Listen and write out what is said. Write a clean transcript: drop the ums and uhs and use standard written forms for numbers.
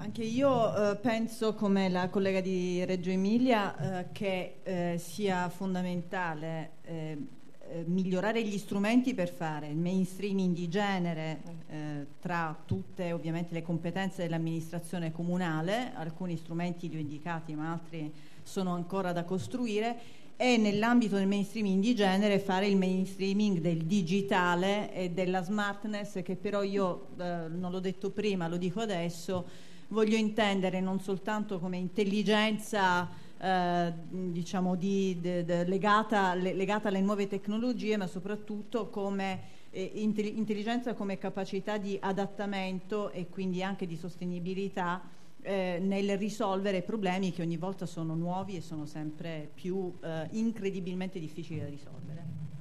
Anche io penso, come la collega di Reggio Emilia, che sia fondamentale migliorare gli strumenti per fare il mainstreaming di genere tra tutte ovviamente le competenze dell'amministrazione comunale. Alcuni strumenti li ho indicati, ma altri sono ancora da costruire, e nell'ambito del mainstreaming di genere fare il mainstreaming del digitale e della smartness, che però io non l'ho detto prima, lo dico adesso, voglio intendere non soltanto come intelligenza diciamo legata alle nuove tecnologie, ma soprattutto come intelligenza come capacità di adattamento e quindi anche di sostenibilità nel risolvere problemi che ogni volta sono nuovi e sono sempre più incredibilmente difficili da risolvere.